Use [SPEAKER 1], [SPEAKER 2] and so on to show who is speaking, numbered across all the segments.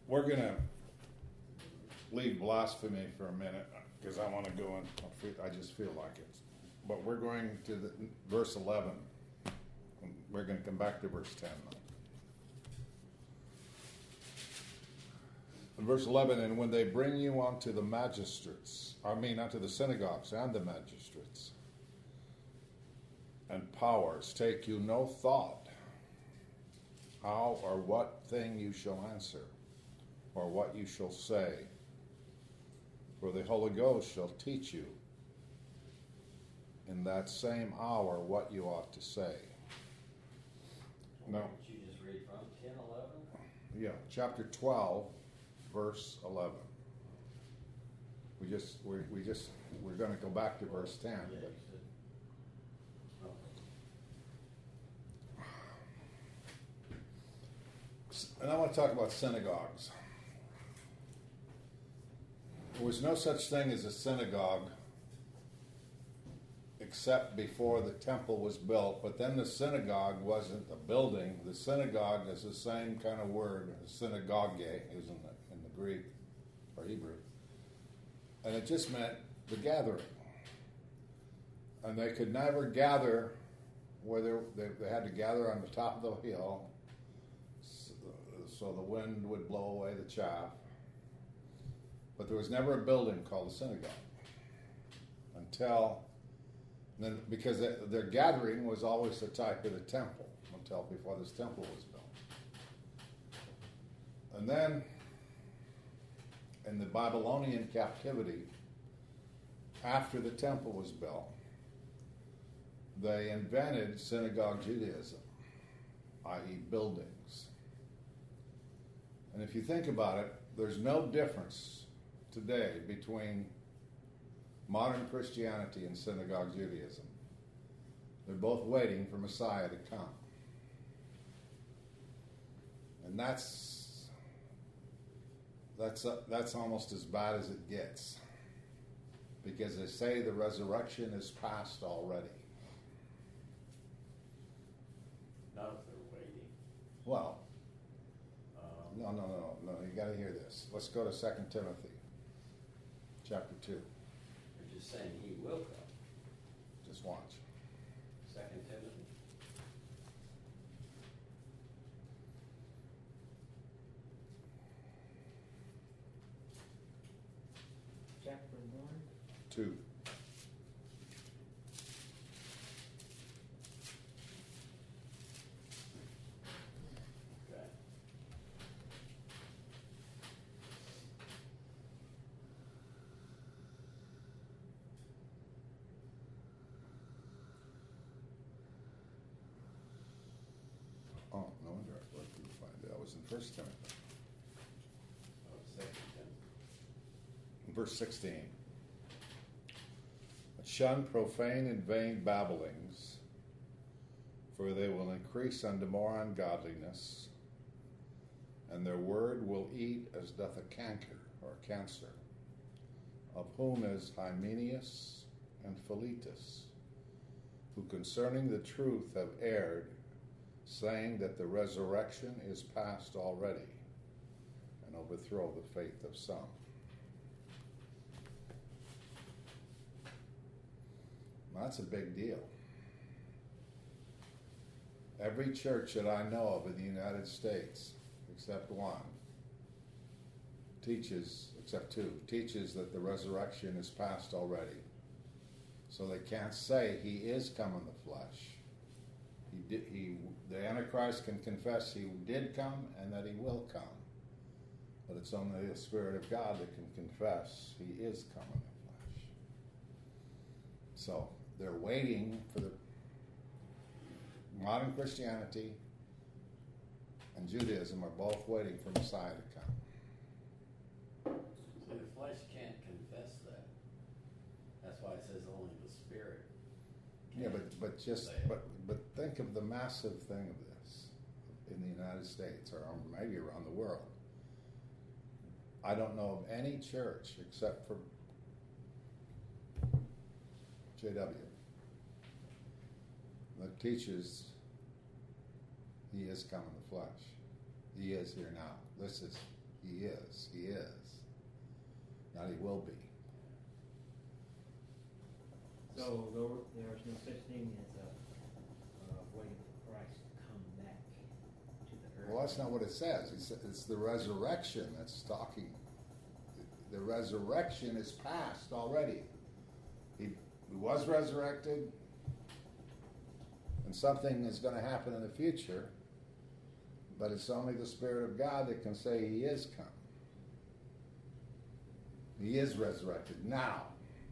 [SPEAKER 1] We're going to leave blasphemy for a minute because I want to go in. I just feel like it. But we're going to verse 11. We're going to come back to verse 10 now. In verse 11, and when they bring you unto the unto the synagogues and the magistrates and powers, take you no thought how or what thing you shall answer, or what you shall say. For the Holy Ghost shall teach you in that same hour what you ought to say.
[SPEAKER 2] Now, did you just read from 10, 11?
[SPEAKER 1] Yeah, chapter 12, verse 11. We're going to go back to verse 10.
[SPEAKER 2] Yeah,
[SPEAKER 1] But and I want to talk about synagogues. There was no such thing as a synagogue except before the temple was built, but then the synagogue wasn't a building. The synagogue is the same kind of word, synagogue, is in the Greek or Hebrew. And it just meant the gathering. And they could never gather where they had to gather on the top of the hill so the wind would blow away the chaff. But there was never a building called a synagogue because their gathering was always a type of the temple until before this temple was built. And then in the Babylonian captivity, after the temple was built, they invented synagogue Judaism, i.e. buildings. And if you think about it, there's no difference today between modern Christianity and synagogue Judaism. They're both waiting for Messiah to come. And that's almost as bad as it gets, because they say the resurrection is past already.
[SPEAKER 2] Not if they're waiting.
[SPEAKER 1] Well, no, you got to hear this. Let's go to 2 Timothy, chapter 2.
[SPEAKER 2] They're just saying he will come.
[SPEAKER 1] Just watch.
[SPEAKER 2] 2 Timothy.
[SPEAKER 3] Chapter 1.
[SPEAKER 1] 2.
[SPEAKER 2] Okay.
[SPEAKER 1] Oh, no wonder where did you find it? I was in 1 Timothy.
[SPEAKER 2] Oh, 2 Timothy.
[SPEAKER 1] Verse 16. Shun profane and vain babblings, for they will increase unto more ungodliness, and their word will eat as doth a canker or cancer, of whom is Hymenaeus and Philetus, who concerning the truth have erred, saying that the resurrection is past already, and overthrow the faith of some. That's a big deal. Every church that I know of in the United States, except one, except two, teaches that the resurrection is past already. So they can't say he is come in the flesh. The Antichrist can confess he did come and that he will come. But it's only the Spirit of God that can confess he is come in the flesh. So they're waiting for the modern Christianity and Judaism are both waiting for Messiah to come.
[SPEAKER 2] So the flesh can't confess that. That's why it says only the Spirit.
[SPEAKER 1] Yeah, but think of the massive thing of this in the United States or maybe around the world. I don't know of any church except for JW that teaches he is come in the flesh. He is here now. This is He is. He is. Not he will be.
[SPEAKER 3] So there's no such thing as waiting for Christ to come back to the earth.
[SPEAKER 1] Well, that's not what it says. It's the resurrection that's talking. The resurrection is past already. He was resurrected, and something is going to happen in the future, but it's only the Spirit of God that can say he is come. He is resurrected now.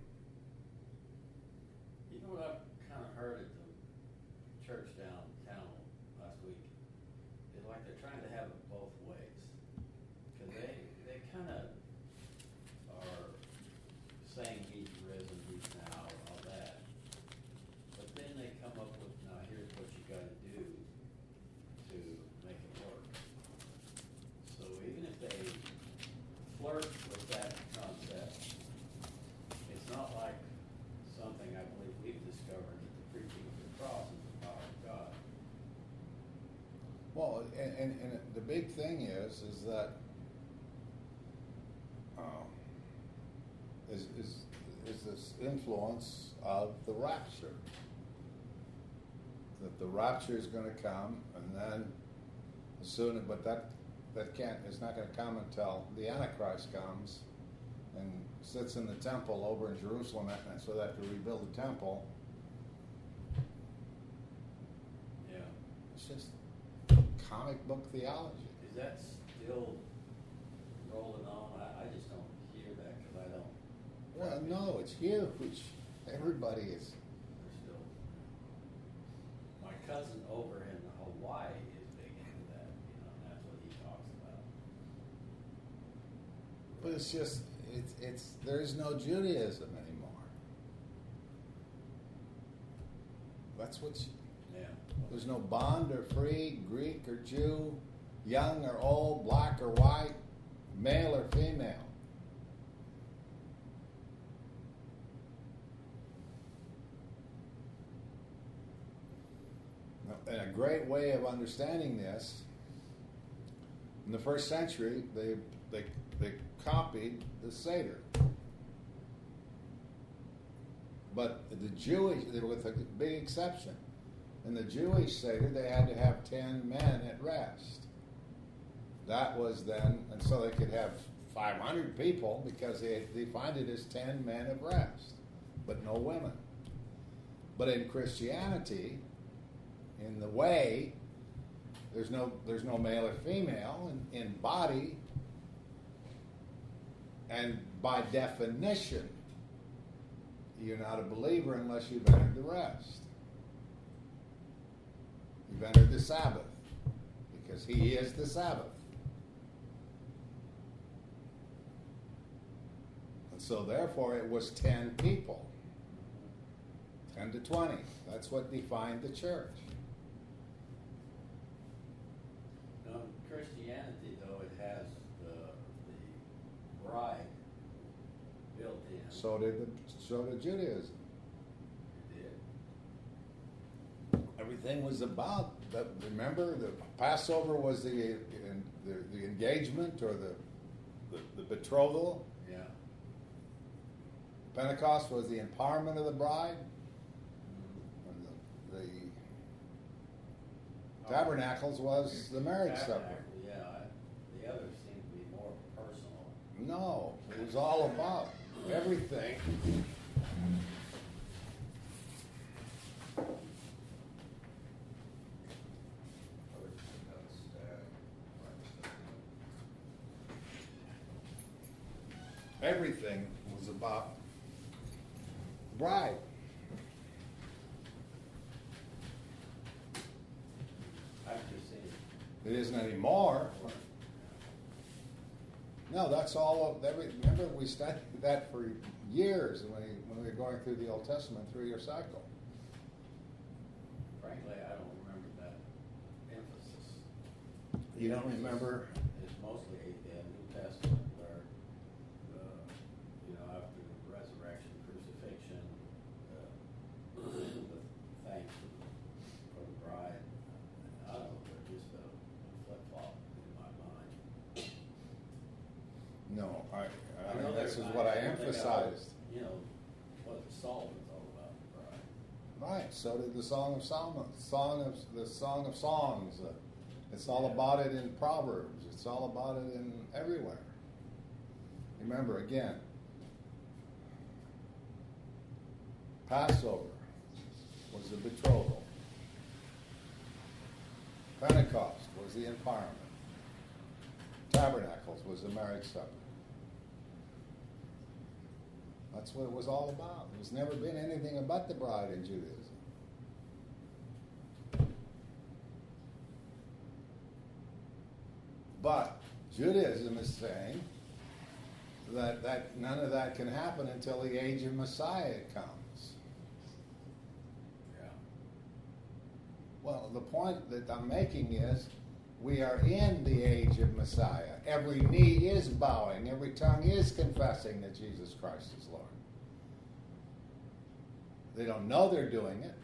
[SPEAKER 2] You know what I've kind of heard at the church downtown last week? It's like they're trying to have it both ways. Because they kind of are saying he's risen, he's now, all that. But then they come up with, now here's what you got to do to make it work. So even if they flirt with that concept, it's not like something I believe we've discovered that the preaching of the cross is the power of God.
[SPEAKER 1] Well, and the big thing is that is this influence of the rapture. That the rapture is going to come, and then soon, but that can't. It's not going to come until the Antichrist comes and sits in the temple over in Jerusalem, and so they have to rebuild the temple.
[SPEAKER 2] Yeah.
[SPEAKER 1] It's just comic book theology.
[SPEAKER 2] Is that still rolling on? I just don't hear that because I don't.
[SPEAKER 1] Well, no, it's huge. Everybody is.
[SPEAKER 2] They're still. My cousin over in Hawaii is big into that, and that's what he talks about.
[SPEAKER 1] But it's just, it's there is no Judaism anymore. That's what
[SPEAKER 2] Yeah.
[SPEAKER 1] there's no bond or free, Greek or Jew, young or old, black or white, male or female. And a great way of understanding this, in the first century, they copied the Seder. But the Jewish, with a big exception, in the Jewish Seder, they had to have 10 men at rest. That was then, and so they could have 500 people because they defined it as 10 men of rest, but no women. But in Christianity, in the way, there's no male or female in body, and by definition, you're not a believer unless you've entered the rest. You've entered the Sabbath, because he is the Sabbath. And so therefore it was 10 people. 10 to 20. That's what defined the church.
[SPEAKER 2] Now, in Christianity, though, it has the bride built in.
[SPEAKER 1] So did Judaism.
[SPEAKER 2] It did.
[SPEAKER 1] Everything was about that. Remember, the Passover was the engagement or the betrothal.
[SPEAKER 2] Yeah.
[SPEAKER 1] Pentecost was the empowerment of the bride. And the Tabernacles was the marriage supper.
[SPEAKER 2] Yeah. The others seem to be more personal.
[SPEAKER 1] No, it was all about everything. Everything was about bride.
[SPEAKER 2] I've just seen it.
[SPEAKER 1] It isn't anymore. No, that's all. Remember, we studied that for years when we were going through the Old Testament 3-year cycle.
[SPEAKER 2] Frankly, I don't remember that emphasis.
[SPEAKER 1] You don't remember?
[SPEAKER 2] It's mostly New Testament where, after the resurrection, crucifixion, the thanks for the bride. I don't know, they're just a flip-flop in my mind.
[SPEAKER 1] I mean,
[SPEAKER 2] there's
[SPEAKER 1] this is
[SPEAKER 2] not-
[SPEAKER 1] what I
[SPEAKER 2] they got,
[SPEAKER 1] emphasized.
[SPEAKER 2] You know, what Solomon's all about, right?
[SPEAKER 1] Right. So did the Song of Solomon, the Song of Songs. It's all about it in Proverbs. It's all about it in everywhere. Remember again, Passover was the betrothal. Pentecost was the empowerment. Tabernacles was the marriage supper. That's what it was all about. There's never been anything about the bride in Judaism. But Judaism is saying that none of that can happen until the age of Messiah comes.
[SPEAKER 2] Yeah.
[SPEAKER 1] Well, the point that I'm making is we are in the age of Messiah. Every knee is bowing, every tongue is confessing that Jesus Christ is Lord. They don't know they're doing it.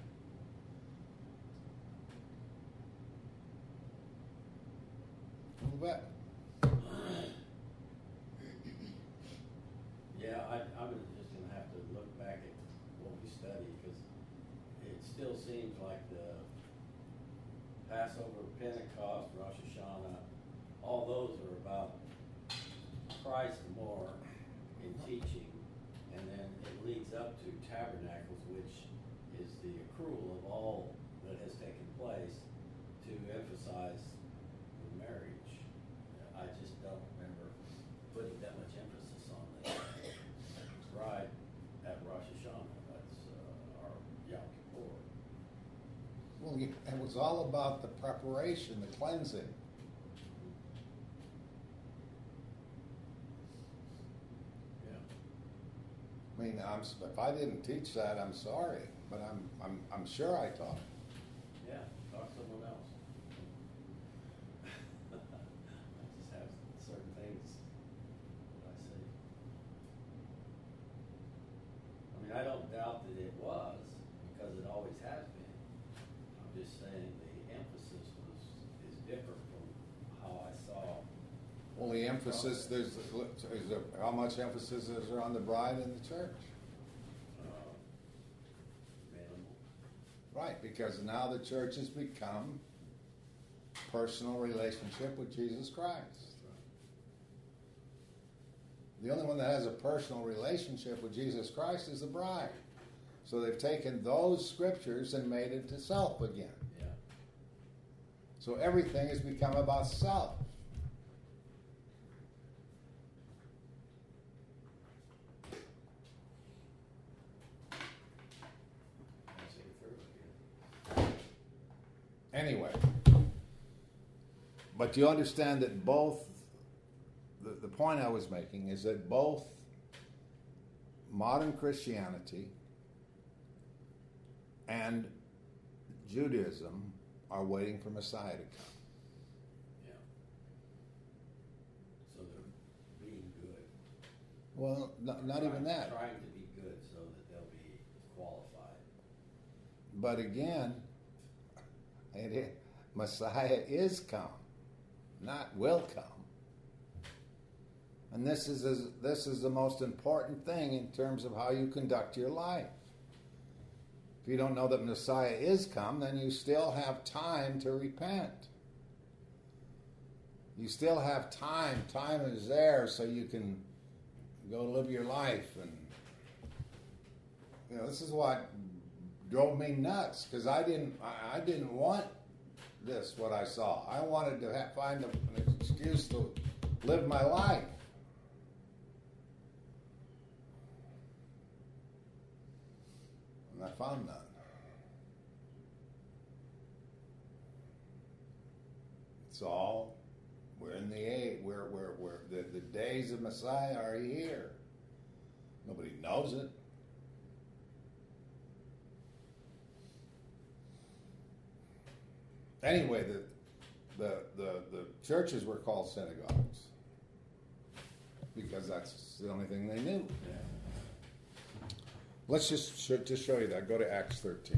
[SPEAKER 1] You bet.
[SPEAKER 2] Yeah, I was just going to have to look back at what we studied because it still seems like the Passover, Pentecost, Rosh Hashanah, all those are about Christ more in teaching, and then it leads up to Tabernacles, which is the accrual of all that has taken place to emphasize the marriage. I just don't remember putting that much emphasis on the bride at Rosh Hashanah. That's our Yom Kippur.
[SPEAKER 1] Well, it was all about the preparation, the cleansing.
[SPEAKER 2] Yeah.
[SPEAKER 1] I mean, if I didn't teach that, I'm sorry, but I'm sure I taught it.
[SPEAKER 2] Yeah, talk to someone else. I just have certain things that I say. I mean, I don't doubt that it was, because it always has been. I'm just saying the emphasis is different from how I saw.
[SPEAKER 1] Well, the emphasis, how much emphasis is there on the bride in the church?
[SPEAKER 2] Minimal.
[SPEAKER 1] Right, because now the church has become personal relationship with Jesus Christ. The only one that has a personal relationship with Jesus Christ is the bride. So they've taken those scriptures and made it to self again.
[SPEAKER 2] Yeah.
[SPEAKER 1] So everything has become about self.
[SPEAKER 2] I see it through it here.
[SPEAKER 1] Anyway, but you understand that both, the point I was making is that both modern Christianity and Judaism are waiting for Messiah to come.
[SPEAKER 2] Yeah. So they're being good.
[SPEAKER 1] Well, not even that.
[SPEAKER 2] Trying to be good so that they'll be qualified.
[SPEAKER 1] But again, Messiah is come, not will come. And this is the most important thing in terms of how you conduct your life. If you don't know that Messiah is come, then you still have time to repent. You still have time. Time is there so you can go live your life. And this is what drove me nuts, because I didn't want this, what I saw. I wanted to find an excuse to live my life. And I found none. It's all, we're in the age, the days of Messiah are here. Nobody knows it. Anyway, the churches were called synagogues because that's the only thing they knew.
[SPEAKER 2] Yeah.
[SPEAKER 1] Let's just show you that. Go to Acts 13.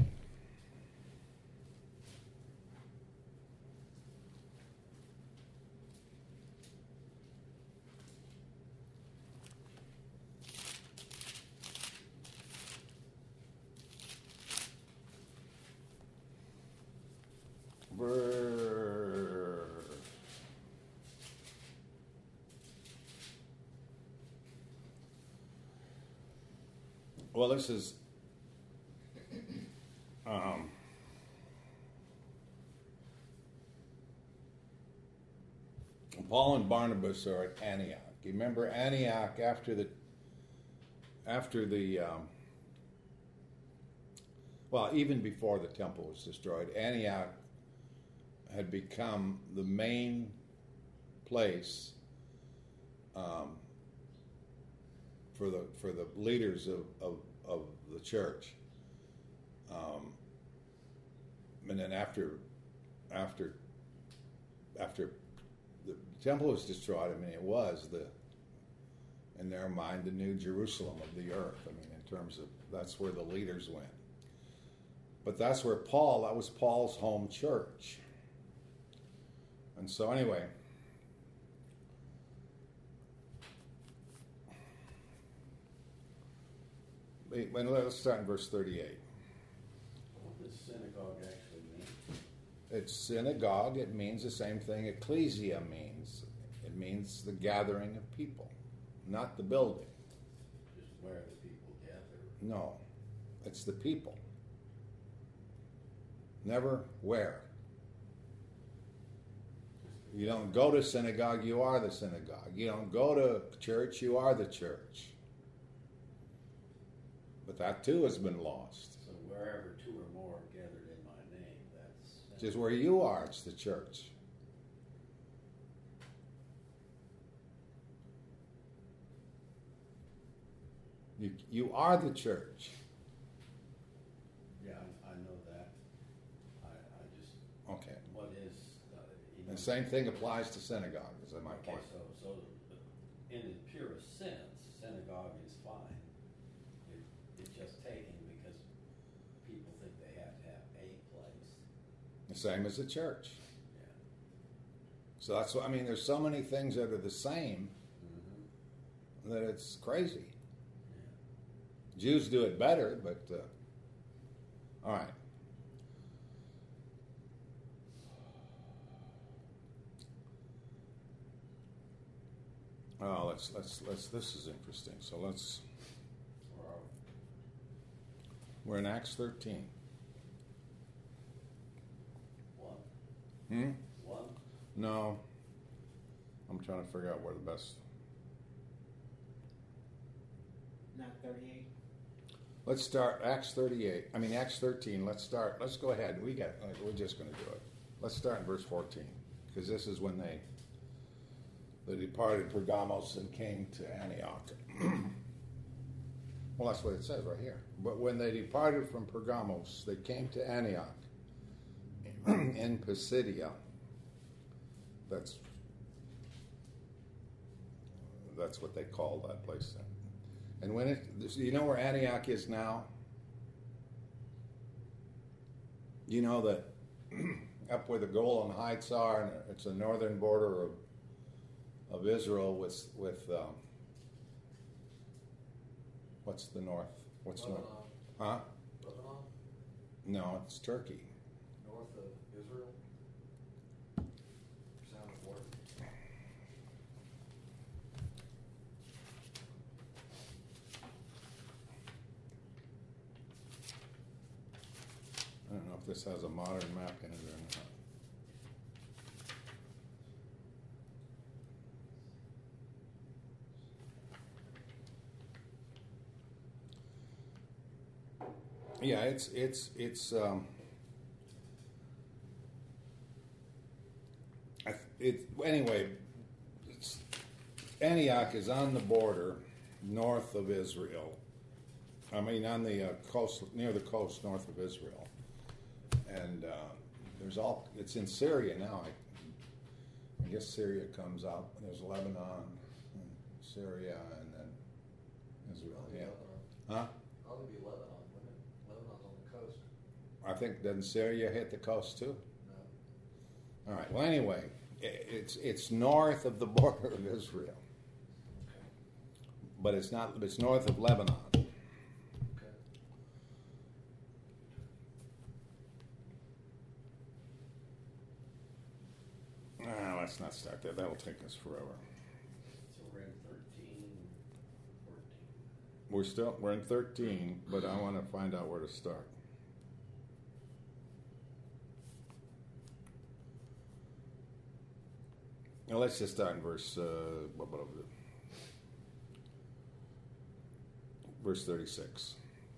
[SPEAKER 1] Well, this is um, Paul and Barnabas are at Antioch. You remember Antioch after the well, even before the temple was destroyed, Antioch had become the main place for the leaders of the church. And then after the temple was destroyed, I mean, it was in their mind, the new Jerusalem of the earth. I mean, in terms of that's where the leaders went. But that's where that was Paul's home church. And so anyway, let's start in verse 38.
[SPEAKER 2] What does synagogue actually mean?
[SPEAKER 1] It's synagogue. It means the same thing ecclesia means. It means the gathering of people, not the building.
[SPEAKER 2] Just where the people gather.
[SPEAKER 1] No, it's the people. Never where. You don't go to synagogue, you are the synagogue. You don't go to church, you are the church. But that too has been lost.
[SPEAKER 2] So wherever two or more are gathered in my name, that's
[SPEAKER 1] Just where you are, it's the church. You are the church.
[SPEAKER 2] Yeah, I know that. I just
[SPEAKER 1] Okay.
[SPEAKER 2] what is
[SPEAKER 1] The same thing applies to synagogue, is my
[SPEAKER 2] okay,
[SPEAKER 1] point.
[SPEAKER 2] so in the purest sense, synagogue is fine. It's just taken because people think they have to have a place.
[SPEAKER 1] The same as the church.
[SPEAKER 2] Yeah.
[SPEAKER 1] So that's what I mean. There's so many things that are the same
[SPEAKER 2] Mm-hmm.
[SPEAKER 1] that it's crazy.
[SPEAKER 2] Yeah.
[SPEAKER 1] Jews do it better, but all right. Oh, let's. This is interesting. So let's.
[SPEAKER 2] Where are we?
[SPEAKER 1] We're in Acts 13.
[SPEAKER 2] One. One.
[SPEAKER 1] No. I'm trying to figure out where the best.
[SPEAKER 3] Not 38.
[SPEAKER 1] Let's start Acts 38. I mean Acts 13. Let's start. Let's go ahead. We're just going to do it. Let's start in verse 14 because this is when they departed Pergamos and came to Antioch. Well, that's what it says right here. But when they departed from Pergamos, they came to Antioch in Pisidia. That's what they call that place then. And when you know where Antioch is now? You know that up where the Golan Heights are, and it's the northern border of Israel with what's the north? What's
[SPEAKER 4] Lebanon.
[SPEAKER 1] north? Huh?
[SPEAKER 4] Lebanon,
[SPEAKER 1] No, it's Turkey.
[SPEAKER 4] north of Israel. Sound of word.
[SPEAKER 1] I don't know if this has a modern map in it or not. Yeah, it's anyway. Antioch is on the border north of Israel. I mean, on the coast, near the coast north of Israel, and it's in Syria now. I guess Syria comes out. There's Lebanon, and Syria, and then Israel.
[SPEAKER 4] Probably
[SPEAKER 1] Yeah,
[SPEAKER 4] Lebanon.
[SPEAKER 1] huh?
[SPEAKER 4] Probably be Lebanon, wouldn't it? Lebanon's on the coast.
[SPEAKER 1] I think doesn't Syria hit the coast too?
[SPEAKER 4] No.
[SPEAKER 1] All right. Well, anyway, it's north of the border of Israel,
[SPEAKER 4] Okay.
[SPEAKER 1] but it's not. It's north of Lebanon.
[SPEAKER 4] Okay.
[SPEAKER 1] Let's not start there. That'll take us forever.
[SPEAKER 2] So we're in 13, 14.
[SPEAKER 1] we're in 13, but I want to find out where to start. Now let's just start in verse 36.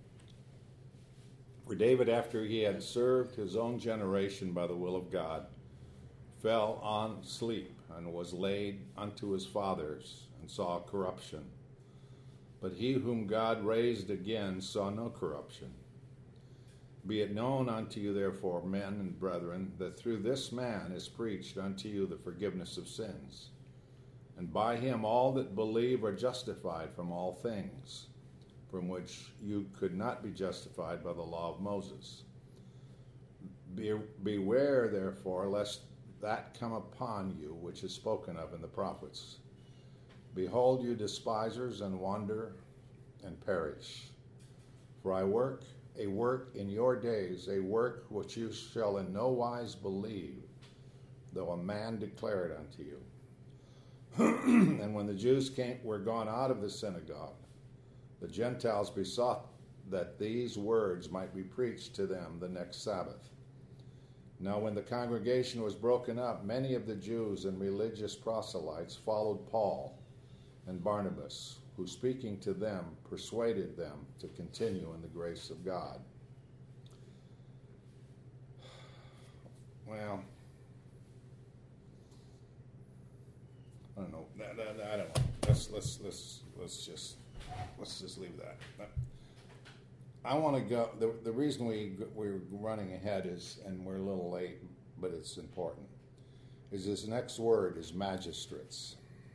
[SPEAKER 1] For David, after he had served his own generation by the will of God, fell on sleep and was laid unto his fathers, and saw corruption. But he whom God raised again saw no corruption. Be it known unto you, therefore, men and brethren, that through this man is preached unto you the forgiveness of sins. And by him all that believe are justified from all things, from which you could not be justified by the law of Moses. Beware, therefore, lest that come upon you which is spoken of in the prophets. Behold, you despisers, and wander and perish. For I work a work in your days, a work which you shall in no wise believe, though a man declare it unto you. And when the Jews were gone out of the synagogue, the Gentiles besought that these words might be preached to them the next Sabbath. Now when the congregation was broken up, many of the Jews and religious proselytes followed Paul and Barnabas, who speaking to them persuaded them to continue in the grace of God. Well, I don't know. I don't know. Let's just leave that. I want to go. The reason we're running ahead is, and we're a little late, but it's important, is this next word is magistrates.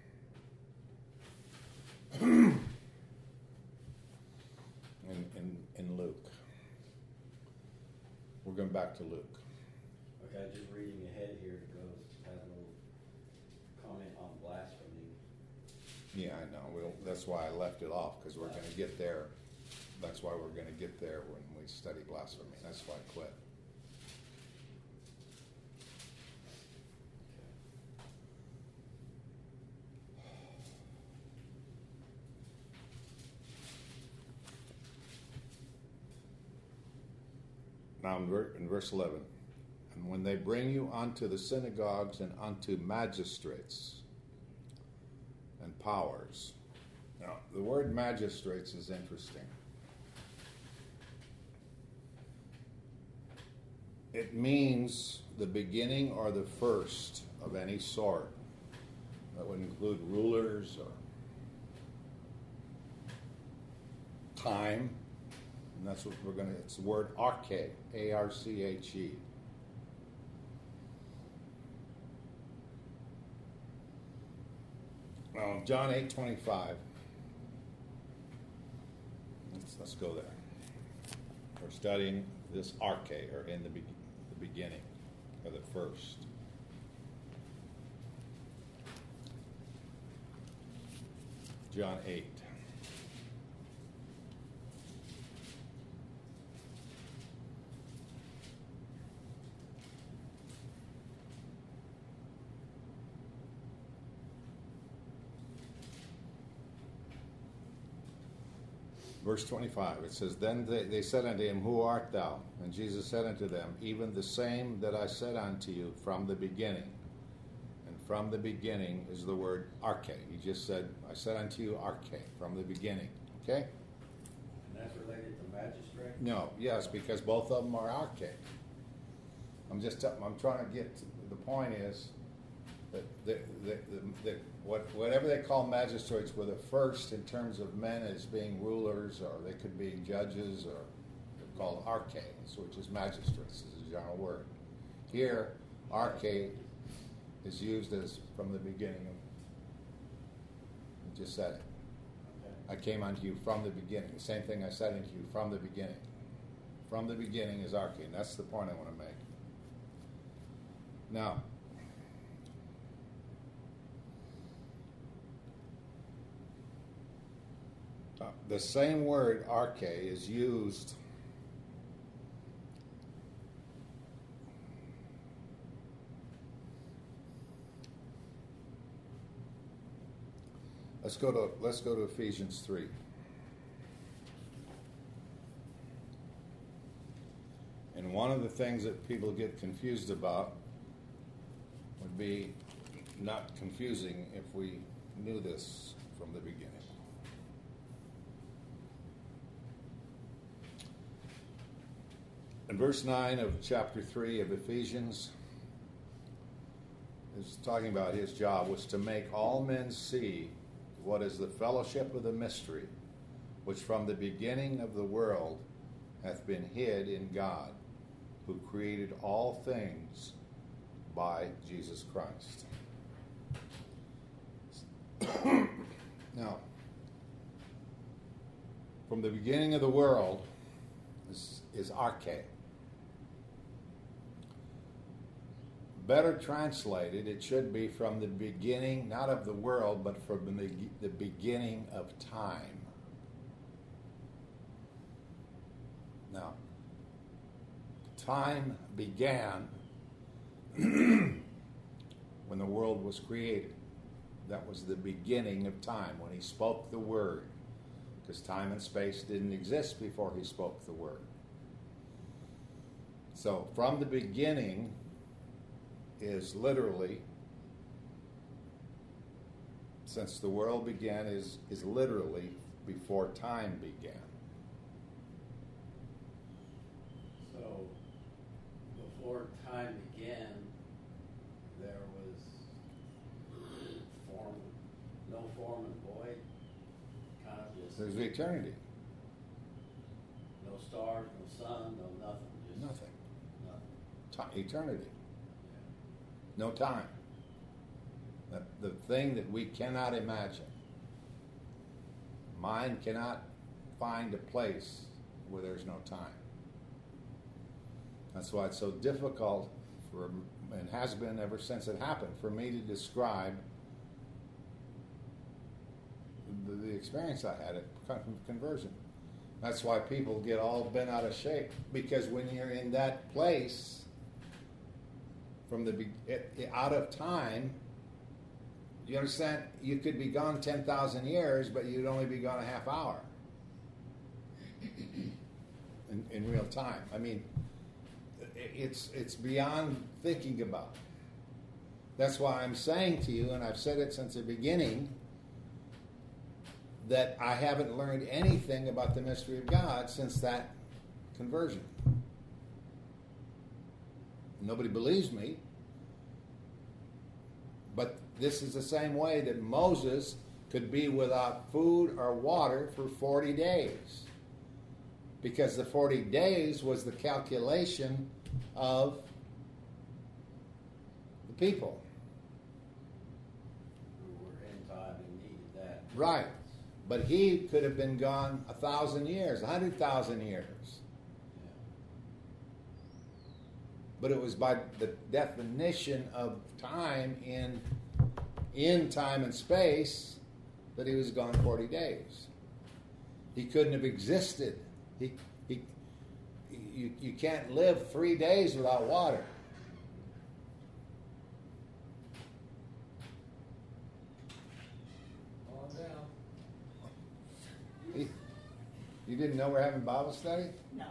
[SPEAKER 1] in Luke. We're going back to Luke.
[SPEAKER 2] Okay, just reading ahead here, it goes, has a little comment on blasphemy.
[SPEAKER 1] Yeah, I know. That's why I left it off, because we're going to get there. That's why we're going to get there when we study blasphemy. That's why I quit. Now in verse 11, and when they bring you unto the synagogues and unto magistrates and powers. Now, the word magistrates is interesting. It means the beginning or the first of any sort. That would include rulers or time. And that's what we're going to, it's the word arche, A-R-C-H-E. John 8:25. Let's go there. We're studying this arche, or in the beginning, or the first. John 8. Verse 25, it says, Then they said unto him, Who art thou? And Jesus said unto them, Even the same that I said unto you from the beginning. And from the beginning is the word arche. He just said, I said unto you arche, from the beginning. Okay?
[SPEAKER 2] And that's related to magistrate?
[SPEAKER 1] No, yes, because both of them are arche. I'm trying to get to, the point is that whatever they call magistrates were the first in terms of men as being rulers, or they could be judges, or they're called arches, which is magistrates, is a general word. Here, arche is used as from the beginning of, I just said it.
[SPEAKER 2] Okay.
[SPEAKER 1] I came unto you from the beginning. The same thing I said unto you from the beginning. From the beginning is arche, and that's the point I want to make. Now, the same word arche is used let's go to Ephesians 3. one of the things that people get confused about would be not confusing if we knew this from the beginning. In verse 9 of chapter 3 of Ephesians, is talking about his job was to make all men see what is the fellowship of the mystery, which from the beginning of the world hath been hid in God, who created all things by Jesus Christ. Now, from the beginning of the world is arche. Better translated, it should be from the beginning, not of the world, but from the beginning of time. Now, time began when the world was created. That was the beginning of time, when he spoke the word, because time and space didn't exist before he spoke the word. So, from the beginning is literally, since the world began, is literally before time began.
[SPEAKER 2] So, before time began, there was form, no form and void, kind of just
[SPEAKER 1] There's eternity.
[SPEAKER 2] no stars, no sun, no nothing, just
[SPEAKER 1] Nothing.
[SPEAKER 2] nothing.
[SPEAKER 1] Eternity. No time. The thing that we cannot imagine. Mind cannot find a place where there's no time. That's why it's so difficult for, and has been ever since it happened, for me to describe the experience I had at conversion. That's why people get all bent out of shape, because when you're in that place, from the out of time, you understand? You could be gone 10,000 years, but you'd only be gone a half hour in real time. I mean, it's beyond thinking about. That's why I'm saying to you, and I've said it since the beginning, that I haven't learned anything about the mystery of God since that conversion. Nobody believes me, but this is the same way that Moses could be without food or water for 40 days, because the 40 days was the calculation of the people.
[SPEAKER 2] Who were in time and needed that.
[SPEAKER 1] Right. But he could have been gone 1,000 years, 100,000 years.
[SPEAKER 2] Yeah.
[SPEAKER 1] But it was by the definition of time in time and space that he was gone 40 days. He couldn't have existed. You can't live 3 days without water.
[SPEAKER 4] On down.
[SPEAKER 1] You didn't know we're having Bible study?
[SPEAKER 5] No.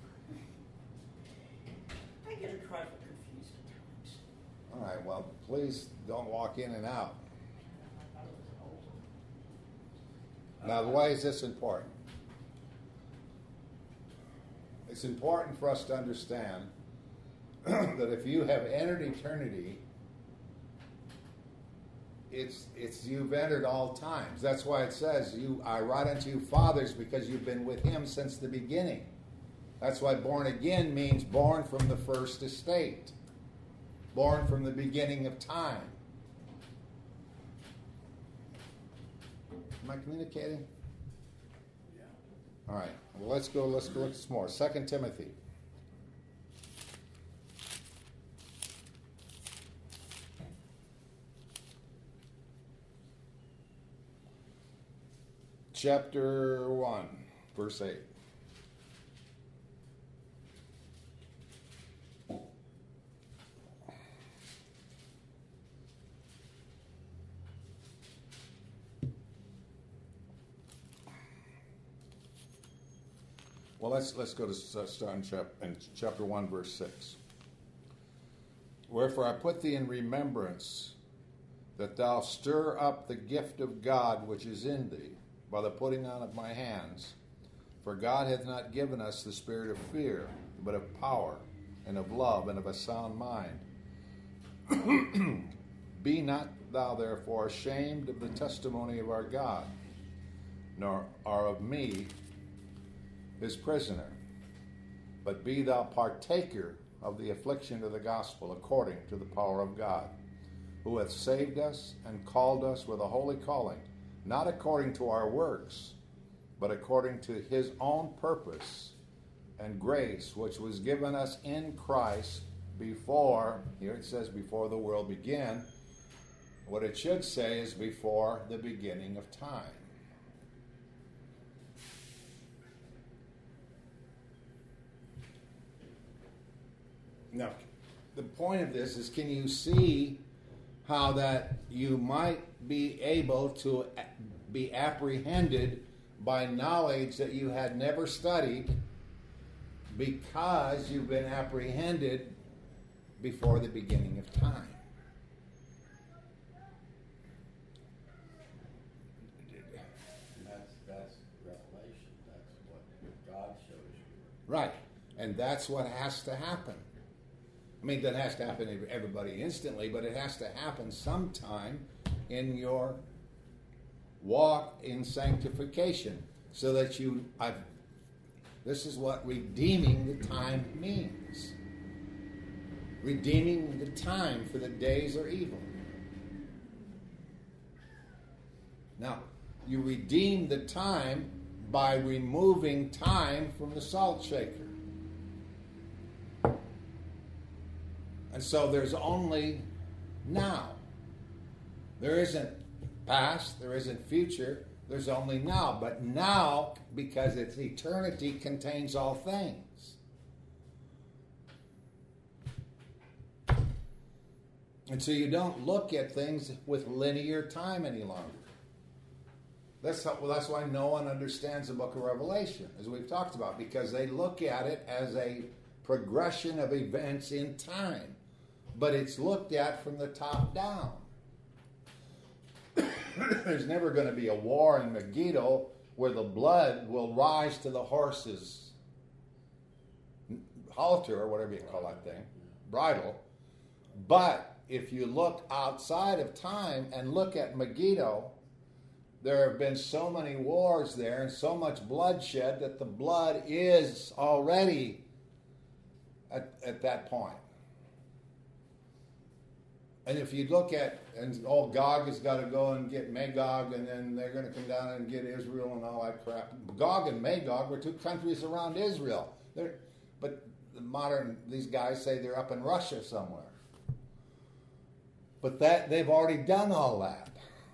[SPEAKER 5] I get a trifle confused at times.
[SPEAKER 1] All right, well, please don't walk in and out.
[SPEAKER 5] I thought it was old.
[SPEAKER 1] Now, why is this important? It's important for us to understand that if you have entered eternity, it's you've entered all times. That's why it says, I write unto you fathers, because you've been with him since the beginning. That's why born again means born from the first estate, born from the beginning of time. Am I communicating?
[SPEAKER 2] Yeah.
[SPEAKER 1] All right. Well, let's go look at some more. 2 Timothy. Chapter 1, verse 8. Well, let's go to start in chapter 1, verse 6. Wherefore I put thee in remembrance that thou stir up the gift of God which is in thee by the putting on of my hands. For God hath not given us the spirit of fear, but of power, and of love, and of a sound mind. Be not thou therefore ashamed of the testimony of our God, nor are of me his prisoner, but be thou partaker of the affliction of the gospel according to the power of God, who hath saved us and called us with a holy calling, not according to our works, but according to his own purpose and grace, which was given us in Christ before, here it says before the world began. What it should say is before the beginning of time. Now, the point of this is, can you see how that you might be able to be apprehended by knowledge that you had never studied because you've been apprehended before the beginning of time?
[SPEAKER 2] That's revelation. That's what God shows you.
[SPEAKER 1] Right. And that's what has to happen. I mean, that has to happen to everybody instantly, but it has to happen sometime in your walk in sanctification, so that this is what redeeming the time means. Redeeming the time, for the days are evil. Now, you redeem the time by removing time from the salt shaker. And so there's only now. There isn't past, there isn't future, there's only now. But now, because it's eternity, contains all things. And so you don't look at things with linear time any longer. That's why no one understands the book of Revelation, as we've talked about, because they look at it as a progression of events in time. But it's looked at from the top down. There's never going to be a war in Megiddo where the blood will rise to the horse's halter, or whatever you call that thing, bridle. But if you look outside of time and look at Megiddo, there have been so many wars there and so much bloodshed that the blood is already at that point. And if you look at, Gog has got to go and get Magog, and then they're going to come down and get Israel and all that crap. Gog and Magog were two countries around Israel. But these guys say they're up in Russia somewhere. But they've already done all that.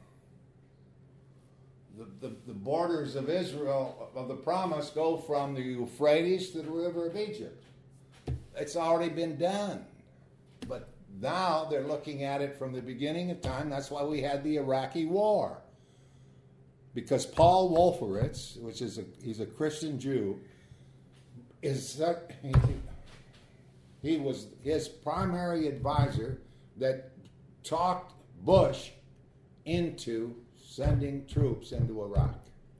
[SPEAKER 1] The borders of Israel, of the promise, go from the Euphrates to the river of Egypt. It's already been done. But now they're looking at it from the beginning of time. That's why we had the Iraqi War. Because Paul Wolfowitz, he's a Christian Jew, he was his primary advisor that talked Bush into sending troops into Iraq.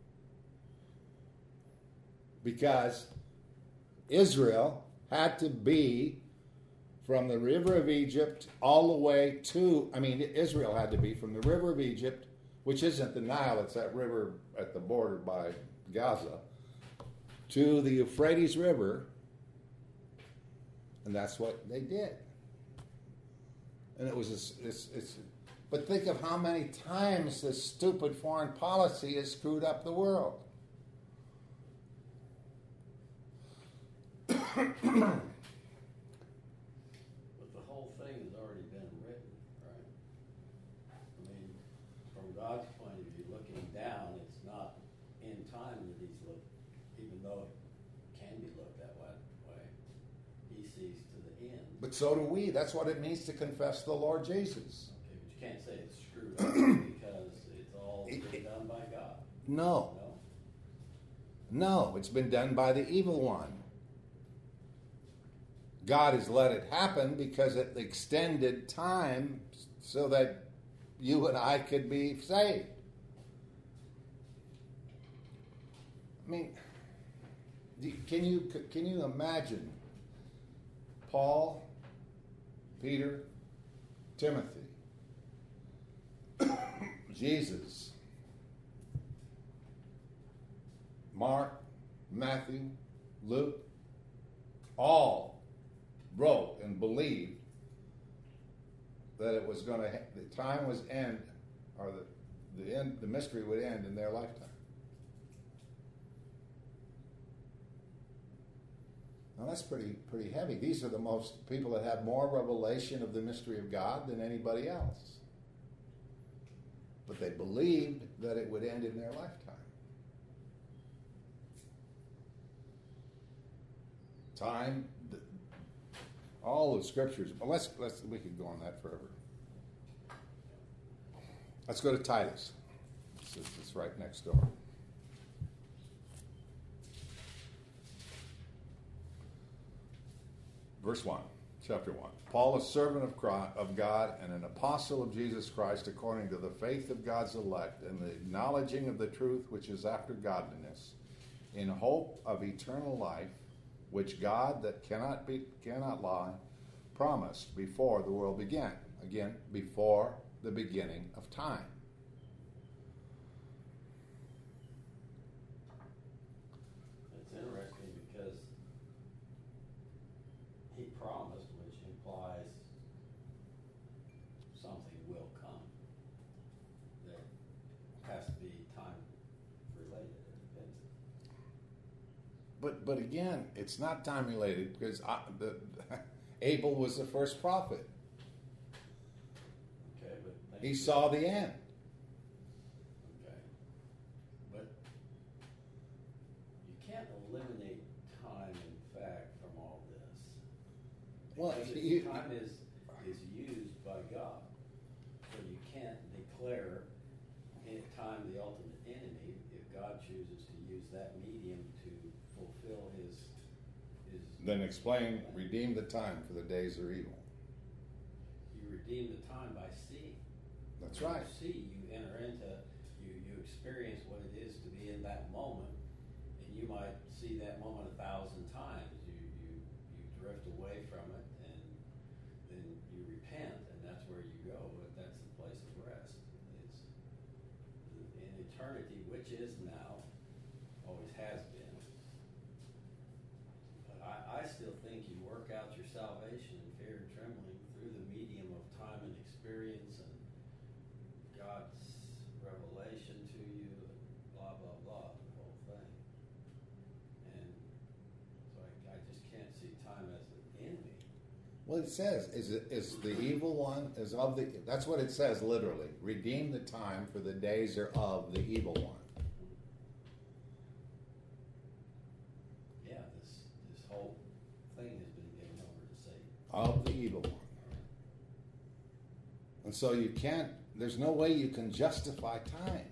[SPEAKER 1] Because Israel had to be from the river of Egypt all the way to, Israel had to be from the river of Egypt, which isn't the Nile, it's that river at the border by Gaza, to the Euphrates River, and that's what they did. And it was but think of how many times this stupid foreign policy has screwed up the world.
[SPEAKER 2] God's point of view, looking down, it's not in time that he's looked, even though it can be looked at that way. He sees to the end.
[SPEAKER 1] But so do we. That's what it means to confess the Lord Jesus.
[SPEAKER 2] Okay, but you can't say it's screwed up because it's all been done by God.
[SPEAKER 1] No. No, it's been done by the evil one. God has let it happen because it extended time so that you and I could be saved. I mean, can you imagine Paul, Peter, Timothy, Jesus, Mark, Matthew, Luke, all wrote and believed that it was going to, the time was end, or the mystery would end in their lifetime. Now that's pretty heavy. These are the most people that have more revelation of the mystery of God than anybody else. But they believed that it would end in their lifetime. Time, all the scriptures. Well, we could go on that forever. Let's go to Titus. It's right next door. Verse 1, chapter 1. Paul, a servant of God and an apostle of Jesus Christ, according to the faith of God's elect and the acknowledging of the truth which is after godliness, in hope of eternal life, which God that cannot lie, promised before the world began. Again, before the beginning of time.
[SPEAKER 2] It's interesting because he promised, which implies something will come that has to be time related or depends.
[SPEAKER 1] But again, it's not time related because Abel was the first prophet.
[SPEAKER 2] Okay, but
[SPEAKER 1] He saw the end.
[SPEAKER 2] Okay, but you can't eliminate time and fact from all this.
[SPEAKER 1] Well,
[SPEAKER 2] Because time is used by God, so you can't declare time the ultimate enemy if God chooses to use that medium to fulfill his.
[SPEAKER 1] Then explain, redeem the time for the days are evil.
[SPEAKER 2] You redeem the time by seeing.
[SPEAKER 1] That's
[SPEAKER 2] When
[SPEAKER 1] right.
[SPEAKER 2] You see, you enter into, you experience what it is to be in that moment, and you might see that moment 1,000 times. You drift away from it, and then you repent, and that's where you go. But that's the place of rest. It's in eternity, which is now, always has been. But I still think you work out your salvation in fear and trembling through the medium of time and experience and God's revelation to you, and blah, blah, blah, the whole thing. And so I just can't see time as an enemy.
[SPEAKER 1] Well, it says, is the evil one, is of the, that's what it says literally. Redeem the time for the days are of the evil one.
[SPEAKER 2] Yeah, this whole thing has been given over to Satan.
[SPEAKER 1] Of the evil one. And so you can't, there's no way you can justify time.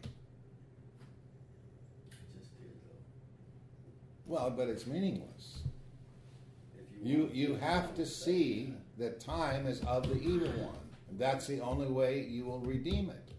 [SPEAKER 2] It just did though.
[SPEAKER 1] Well, but it's meaningless.
[SPEAKER 2] If
[SPEAKER 1] You have to see that time is of the evil one. That's the only way you will redeem it.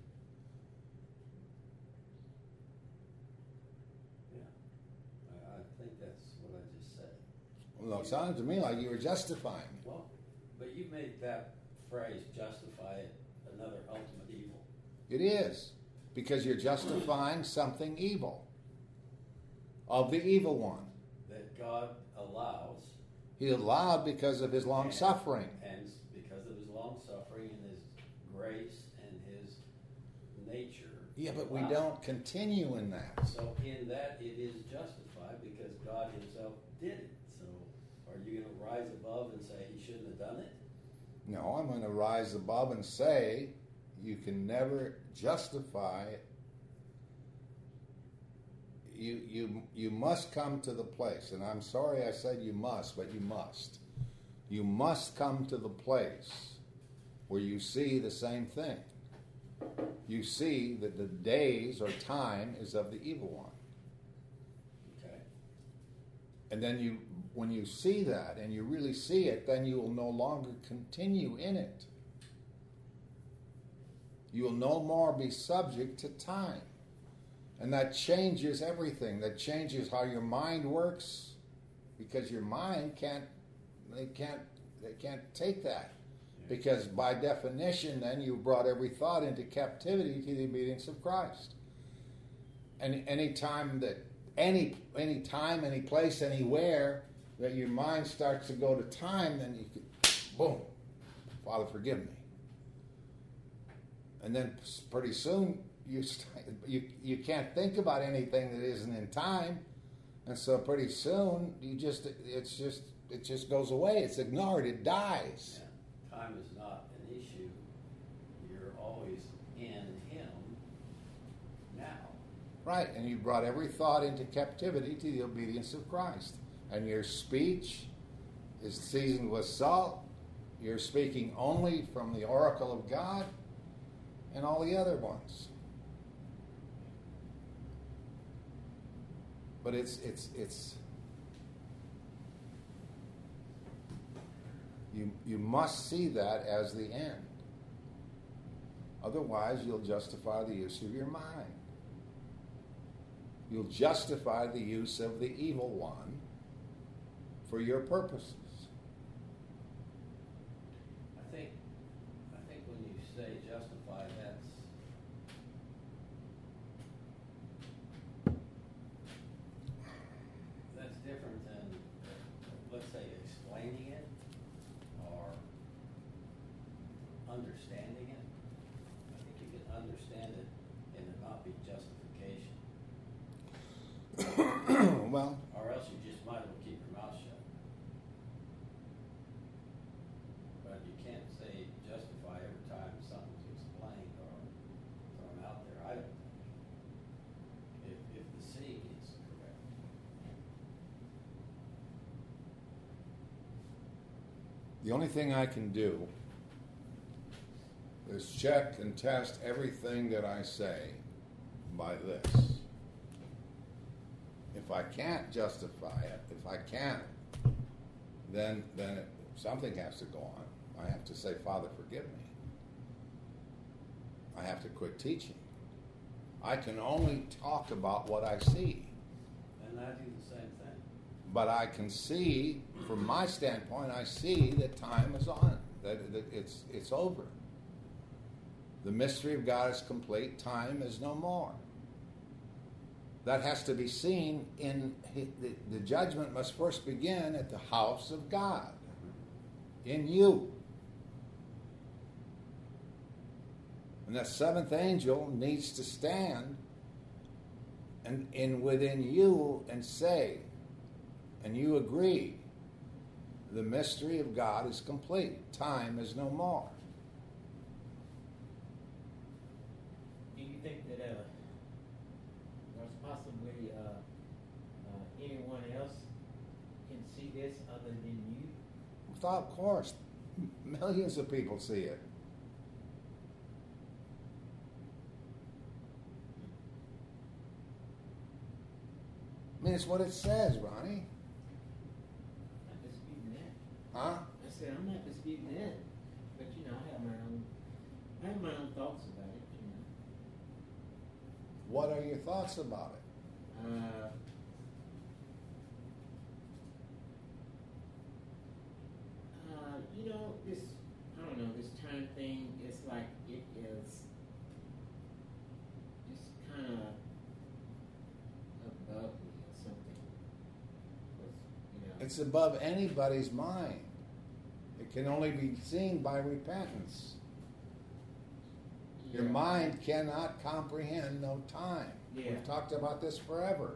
[SPEAKER 2] Yeah. I think that's what I just said.
[SPEAKER 1] Well, it sounded to me like you were justifying it.
[SPEAKER 2] Well, but you made that phrase justify it another ultimate evil.
[SPEAKER 1] It is. Because you're justifying something evil. Of the evil one.
[SPEAKER 2] That God allows.
[SPEAKER 1] He allowed because of his long suffering.
[SPEAKER 2] And because of his long suffering and his grace and his nature.
[SPEAKER 1] Yeah, but we
[SPEAKER 2] allowed.
[SPEAKER 1] don't continue in that.
[SPEAKER 2] So in that it is justified because God himself did it. So are you going to rise above and say he shouldn't have done it?
[SPEAKER 1] No, I'm going to rise above and say you can never justify. You must come to the place, and I'm sorry I said you must, but you must. You must come to the place where you see the same thing. You see that the days or time is of the evil one.
[SPEAKER 2] Okay.
[SPEAKER 1] And then when you see that and you really see it, then you will no longer continue in it. You will no more be subject to time. And that changes everything. That changes how your mind works, because your mind can't take that. Because by definition, then you brought every thought into captivity to the obedience of Christ. And any time, any place, anywhere that your mind starts to go to time, then you can, boom, Father, forgive me. And then pretty soon you can't think about anything that isn't in time, and so pretty soon it just goes away. It's ignored. It dies.
[SPEAKER 2] Yeah. Time is not an issue. You're always in Him now.
[SPEAKER 1] Right, and you brought every thought into captivity to the obedience of Christ, and your speech is seasoned with salt. You're speaking only from the oracle of God, and all the other ones. But it's you must see that as the end. Otherwise, you'll justify the use of your mind. You'll justify the use of the evil one for your purposes.
[SPEAKER 2] I think when you say justify, that's different than, let's say, explaining it or understanding it. I think you can understand it and it not be justification.
[SPEAKER 1] Well,
[SPEAKER 2] Or else you just might as well keep your mouth shut. But you can't say justify every time something's explained or thrown out there. I don't think. If the seeing is correct.
[SPEAKER 1] the only thing I can do is check and test everything that I say by this. If I can't justify it, if I can't, then something has to go on. I have to say, Father, forgive me. I have to quit teaching. I can only talk about what I see.
[SPEAKER 2] And I do the same thing.
[SPEAKER 1] But I can see, from my standpoint, I see that time is on, that it's over. The mystery of God is complete. Time is no more. That has to be seen in the judgment must first begin at the house of God, in you. And that seventh angel needs to stand and within you and say, and you agree, the mystery of God is complete. Time is no more.
[SPEAKER 3] Do you think that there's possibly anyone else can see this other than you?
[SPEAKER 1] Of course, millions of people see it. I mean, it's what it says, Ronnie.
[SPEAKER 3] I'm not disputing that.
[SPEAKER 1] Huh?
[SPEAKER 3] I said I'm not disputing that, but I have my own thoughts about it.
[SPEAKER 1] What are your thoughts about it?
[SPEAKER 3] This time thing, it's like it is just kind of above me or something.
[SPEAKER 1] It's above anybody's mind. It can only be seen by repentance. Your mind cannot comprehend no time.
[SPEAKER 3] Yeah.
[SPEAKER 1] We've talked about this forever.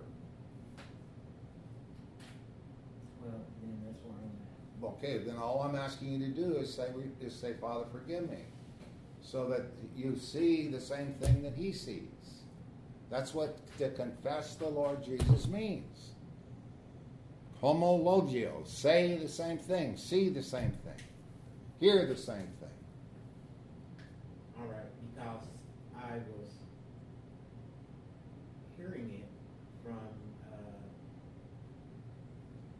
[SPEAKER 3] Well, then that's where I'm at.
[SPEAKER 1] Okay, then all I'm asking you to do is say, Father, forgive me, so that you see the same thing that He sees. That's what to confess the Lord Jesus means. Homologio, say the same thing, see the same thing, hear the same thing.
[SPEAKER 3] All right, because I was hearing it from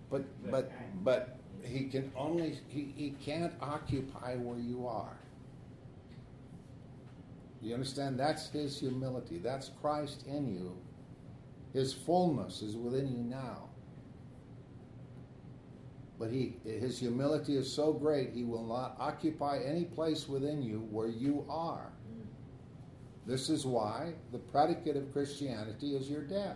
[SPEAKER 1] But he can only he can't occupy where you are. You understand? That's his humility. That's Christ in you. His fullness is within you now. But his humility is so great, he will not occupy any place within you where you are. This is why the predicate of Christianity is your death.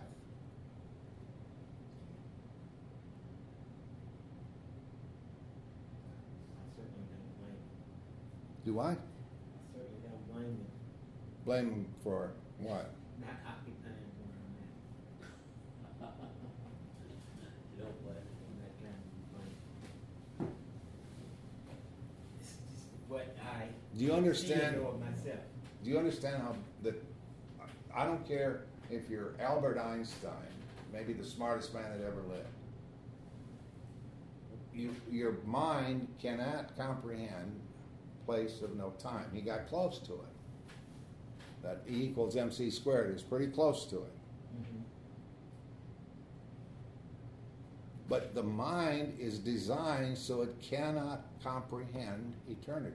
[SPEAKER 3] I certainly don't blame him.
[SPEAKER 1] Do I?
[SPEAKER 3] I certainly don't blame him.
[SPEAKER 1] Blame him for what?
[SPEAKER 3] Not occupying where I'm at.
[SPEAKER 2] You don't blame
[SPEAKER 3] I'm not trying to blame. It's just what I
[SPEAKER 1] Do you understand?
[SPEAKER 3] see of myself.
[SPEAKER 1] Do you understand how that? I don't care if you're Albert Einstein, maybe the smartest man that ever lived. Your mind cannot comprehend place of no time. He got close to it. That E equals MC squared is pretty close to it.
[SPEAKER 3] Mm-hmm.
[SPEAKER 1] But the mind is designed so it cannot comprehend eternity.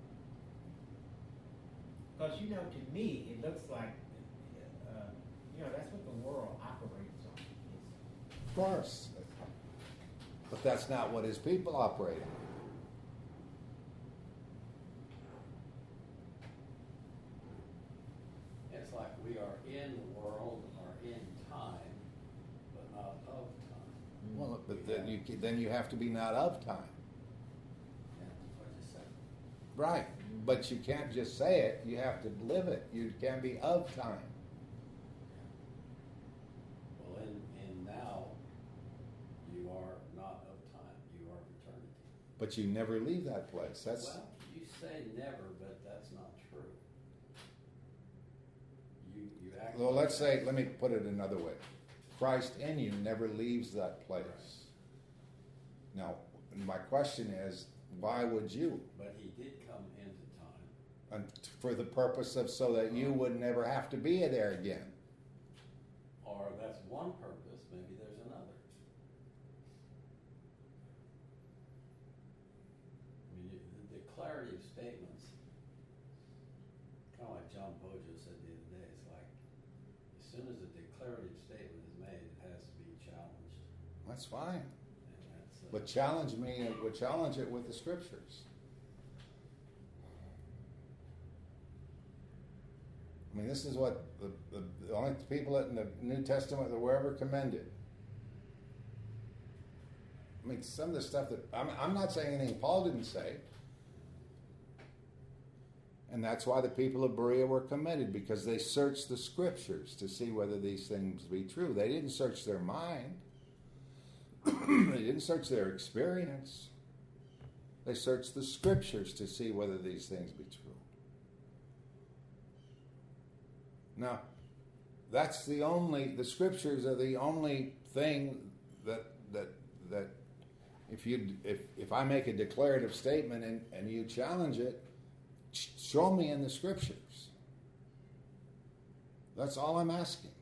[SPEAKER 3] Because, you know, to me, it looks like, that's what the world operates on.
[SPEAKER 1] Of course. But that's not what his people operate on.
[SPEAKER 2] It's like we are in the world or in time, but not of time.
[SPEAKER 1] Well, but then you have to be not of time.
[SPEAKER 2] Yeah, that's what I just said.
[SPEAKER 1] Right. But you can't just say it. You have to live it. You can't be of time.
[SPEAKER 2] Well, in now, you are not of time. You are of eternity.
[SPEAKER 1] But you never leave that place. That's
[SPEAKER 2] Well, you say never, but that's not true. You actually.
[SPEAKER 1] well. Let me put it another way. Christ in you never leaves that place. Now, my question is, why would you?
[SPEAKER 2] But he did come into time.
[SPEAKER 1] And for the purpose of so that you would never have to be there again.
[SPEAKER 2] Or that's one purpose, maybe there's another. I mean, the declarative statements, kind of like John Bojo said the other day, it's like, as soon as a declarative statement is made, it has to be challenged.
[SPEAKER 1] That's fine.
[SPEAKER 2] And that's,
[SPEAKER 1] But challenge it with the scriptures. I mean, this is what the only people in the New Testament that were ever commended. I mean, some of the stuff that I'm not saying anything Paul didn't say, and that's why the people of Berea were commended, because they searched the scriptures to see whether these things be true. They didn't search their mind. They didn't search their experience. They searched the scriptures to see whether these things be true. Now, the scriptures are the only thing that if I make a declarative statement and you challenge it, show me in the scriptures. That's all I'm asking.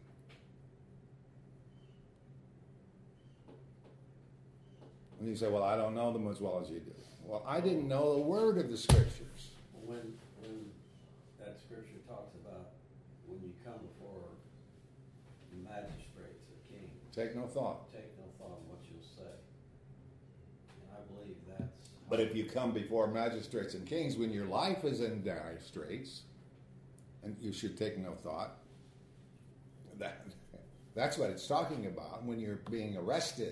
[SPEAKER 1] And you say, well, I don't know them as well as you do. Well, I didn't know a word of the scriptures.
[SPEAKER 2] when that scripture talks about when you come before magistrates or kings,
[SPEAKER 1] Take no thought.
[SPEAKER 2] take no thought on what you'll say. And I believe that's.
[SPEAKER 1] But if you come before magistrates and kings when your life is in dire straits, and you should take no thought, that's what it's talking about. When you're being arrested,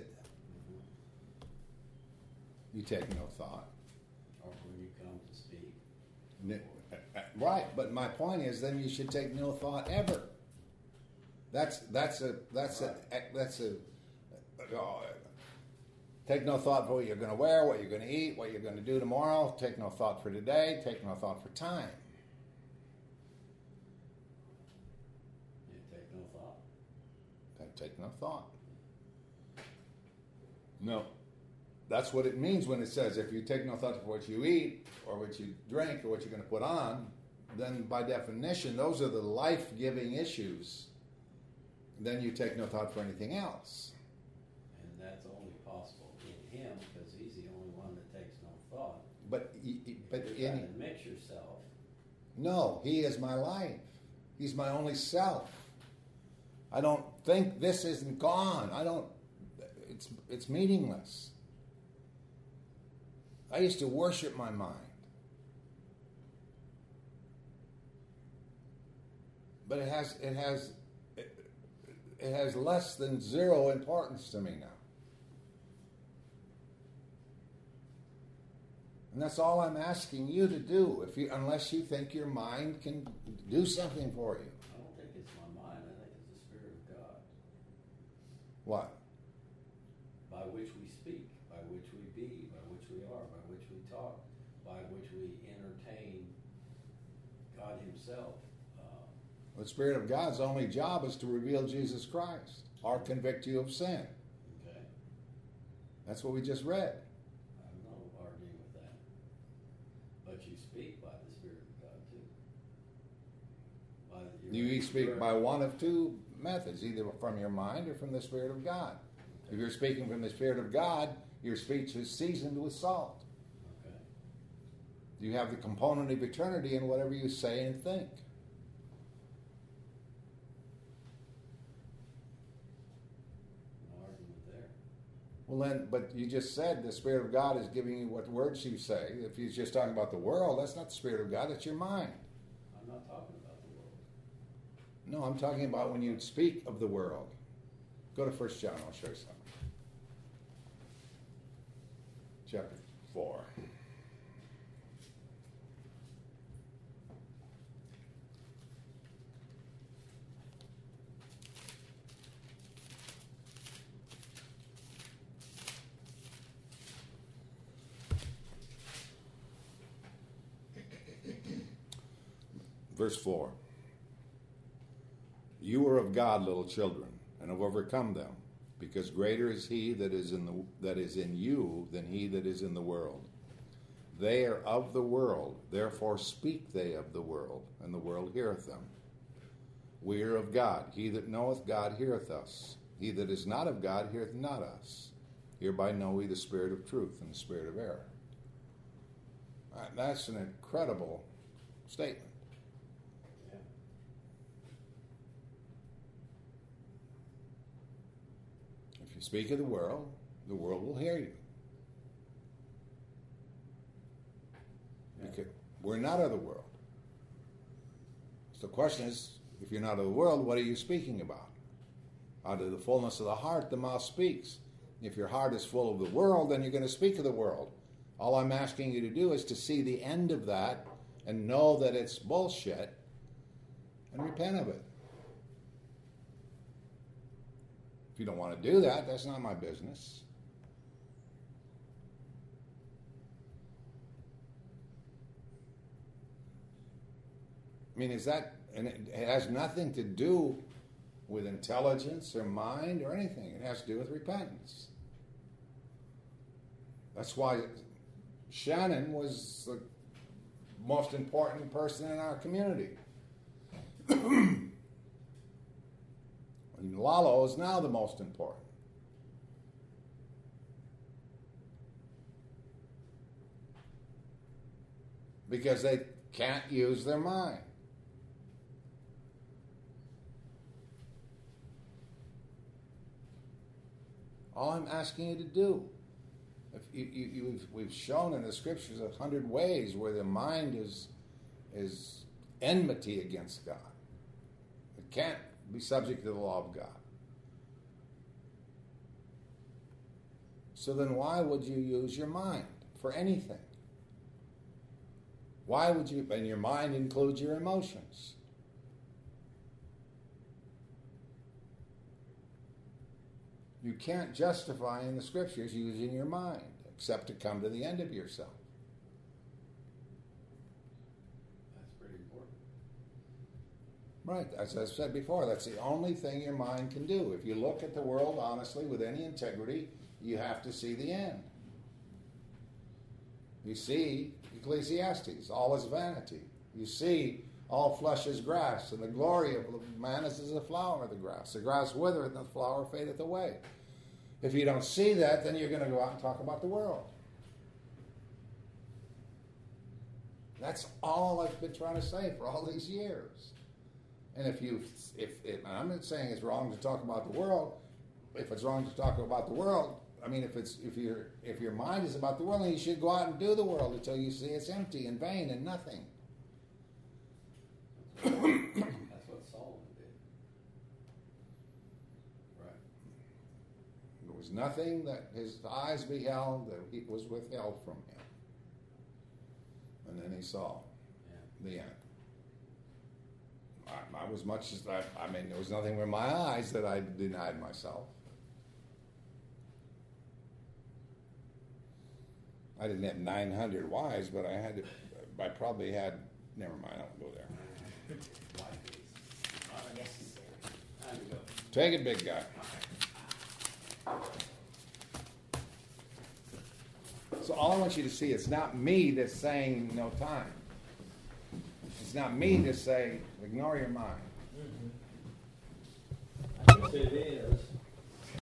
[SPEAKER 1] you take no thought.
[SPEAKER 2] Or when you come to speak.
[SPEAKER 1] Right, but my point is, then you should take no thought ever. Take no thought for what you're going to wear, what you're going to eat, what you're going to do tomorrow. Take no thought for today. Take no thought for time.
[SPEAKER 2] You take no thought.
[SPEAKER 1] Take no thought. No. That's what it means when it says if you take no thought for what you eat or what you drink or what you're going to put on, then by definition, those are the life-giving issues. Then you take no thought for anything else.
[SPEAKER 2] And that's only possible him because he's the only one that takes no thought.
[SPEAKER 1] But
[SPEAKER 2] You're trying to mix yourself.
[SPEAKER 1] no, he is my life. He's my only self. I don't think this isn't gone. It's meaningless. I used to worship my mind. But it has less than zero importance to me now. And that's all I'm asking you to do, unless you think your mind can do something for you.
[SPEAKER 2] I don't think it's my mind. I think it's the Spirit of God.
[SPEAKER 1] What?
[SPEAKER 2] By which we speak, by which we be, by which we are, by which we talk, by which we entertain God Himself.
[SPEAKER 1] The Spirit of God's only job is to reveal Jesus Christ or convict you of sin.
[SPEAKER 2] Okay?
[SPEAKER 1] That's what we just read.
[SPEAKER 2] I'm not arguing with that. But you speak by the Spirit of God too.
[SPEAKER 1] You speak by one of two methods, either from your mind or from the Spirit of God. If you're speaking from the Spirit of God, your speech is seasoned with salt.
[SPEAKER 2] Okay.
[SPEAKER 1] You have the component of eternity in whatever you say and think.
[SPEAKER 2] No argument there.
[SPEAKER 1] Well then, but you just said the Spirit of God is giving you what words you say. If you're just talking about the world, that's not the Spirit of God, that's your mind.
[SPEAKER 2] I'm not talking about the world.
[SPEAKER 1] No, I'm talking about when you speak of the world. Go to 1 John, I'll show you something. Chapter 4. Verse 4. You are of God, little children, and have overcome them, because greater is he that is in you than he that is in the world. They are of the world, therefore speak they of the world, and the world heareth them. We are of God. He that knoweth God heareth us. He that is not of God heareth not us. Hereby know we the spirit of truth and the spirit of error. That's an incredible statement.
[SPEAKER 2] Yeah.
[SPEAKER 1] If you speak of the world will hear you.
[SPEAKER 2] Yeah.
[SPEAKER 1] Because we're not of the world. So the question is, if you're not of the world, what are you speaking about? Out of the fullness of the heart, the mouth speaks. If your heart is full of the world, then you're going to speak of the world. All I'm asking you to do is to see the end of that and know that it's bullshit and repent of it. If you don't want to do that, that's not my business. I mean, and it has nothing to do with intelligence or mind or anything. It has to do with repentance. That's why Shannon was the most important person in our community. And Lalo is now the most important. Because they can't use their mind. All I'm asking you to do, we've shown in the scriptures 100 ways where the mind is enmity against God. It can't be subject to the law of God. So then why would you use your mind for anything? Why would you, and your mind includes your emotions. You can't justify in the scriptures using your mind, except to come to the end of yourself.
[SPEAKER 2] That's pretty important.
[SPEAKER 1] Right, as I said before, that's the only thing your mind can do. If you look at the world honestly with any integrity, you have to see the end. You see Ecclesiastes, all is vanity. You see all flesh is grass, and the glory of man is as a flower of the grass. The grass withereth, and the flower fadeth away. If you don't see that, then you're going to go out and talk about the world. That's all I've been trying to say for all these years. And if I'm not saying it's wrong to talk about the world. If it's wrong to talk about the world, I mean, if your mind is about the world, then you should go out and do the world until you see it's empty and vain and nothing.
[SPEAKER 2] That's what Solomon did. Right.
[SPEAKER 1] There was nothing that his eyes beheld that was withheld from him. And then he saw the end. I was much as I mean, there was nothing with my eyes that I denied myself. I didn't have 900 wives, but I probably had. Never mind, I won't go there.
[SPEAKER 2] Time to go.
[SPEAKER 1] Take it, big guy. So all I want you to see, it's not me that's saying no time. It's not me to say, ignore your mind.
[SPEAKER 3] I guess it is